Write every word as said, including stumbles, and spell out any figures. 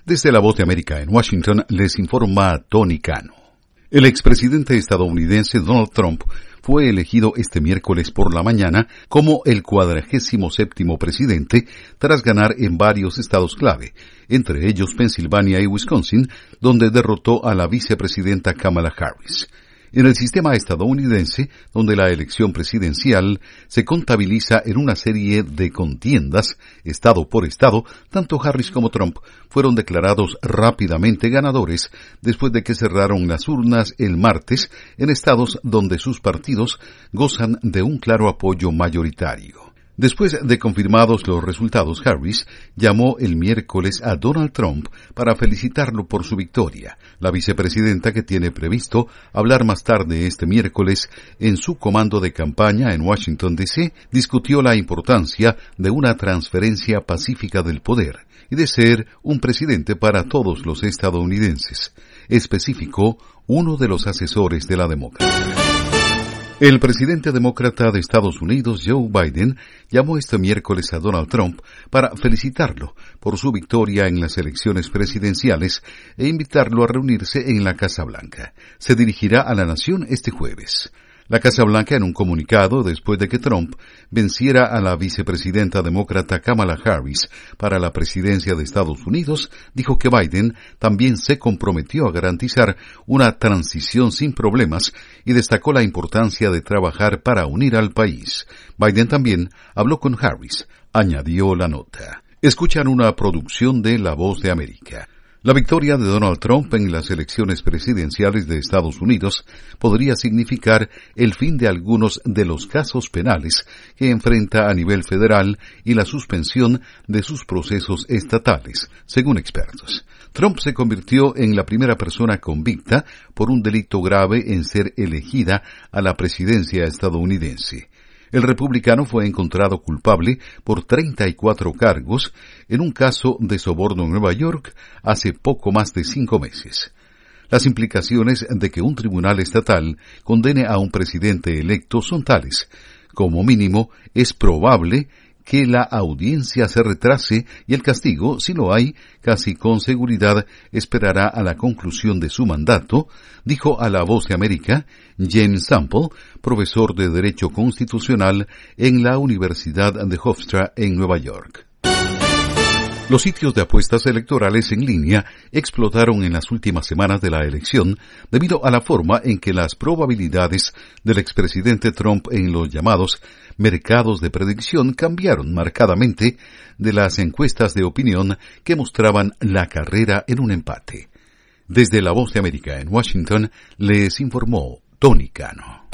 Desde La Voz de América en Washington les informa Tony Cano. El expresidente estadounidense Donald Trump fue elegido este miércoles por la mañana como el cuadragésimo séptimo presidente tras ganar en varios estados clave, entre ellos Pensilvania y Wisconsin, donde derrotó a la vicepresidenta Kamala Harris. En el sistema estadounidense, donde la elección presidencial se contabiliza en una serie de contiendas, estado por estado, tanto Harris como Trump fueron declarados rápidamente ganadores después de que cerraron las urnas el martes en estados donde sus partidos gozan de un claro apoyo mayoritario. Después de confirmados los resultados, Harris llamó el miércoles a Donald Trump para felicitarlo por su victoria. La vicepresidenta, que tiene previsto hablar más tarde este miércoles en su comando de campaña en Washington, D C, discutió la importancia de una transferencia pacífica del poder y de ser un presidente para todos los estadounidenses, especificó uno de los asesores de la demócrata. El presidente demócrata de Estados Unidos, Joe Biden, llamó este miércoles a Donald Trump para felicitarlo por su victoria en las elecciones presidenciales e invitarlo a reunirse en la Casa Blanca. Se dirigirá a la nación este jueves. La Casa Blanca, en un comunicado después de que Trump venciera a la vicepresidenta demócrata Kamala Harris para la presidencia de Estados Unidos, dijo que Biden también se comprometió a garantizar una transición sin problemas y destacó la importancia de trabajar para unir al país. Biden también habló con Harris, añadió la nota. Escuchan una producción de La Voz de América. La victoria de Donald Trump en las elecciones presidenciales de Estados Unidos podría significar el fin de algunos de los casos penales que enfrenta a nivel federal y la suspensión de sus procesos estatales, según expertos. Trump se convirtió en la primera persona convicta por un delito grave en ser elegida a la presidencia estadounidense. El republicano fue encontrado culpable por treinta y cuatro cargos en un caso de soborno en Nueva York hace poco más de cinco meses. Las implicaciones de que un tribunal estatal condene a un presidente electo son tales. Como mínimo, es probable que la audiencia se retrase y el castigo, si lo hay, casi con seguridad esperará a la conclusión de su mandato, dijo a La Voz de América James Sample, profesor de Derecho Constitucional en la Universidad de Hofstra en Nueva York. Los sitios de apuestas electorales en línea explotaron en las últimas semanas de la elección debido a la forma en que las probabilidades del expresidente Trump en los llamados mercados de predicción cambiaron marcadamente de las encuestas de opinión que mostraban la carrera en un empate. Desde La Voz de América en Washington les informó Tony Cano.